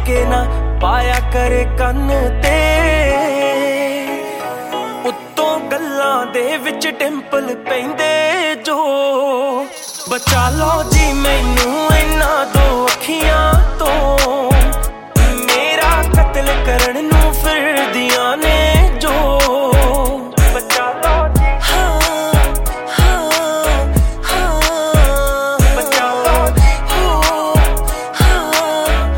ਕੇ ਨਾ ਪਾਇਆ ਕਰੇ ਕੰਨ ਤੇ ਉੱਤੋਂ ਗੱਲਾਂ ਦੇ ਵਿੱਚ ਟਿੰਪਲ ਪੈਂਦੇ ਜੋ ਬਚਾ ਲਓ ਜੀ ਮੈਨੂੰ ਇਹਨਾਂ ਦੋ ਅੱਖੀਆਂ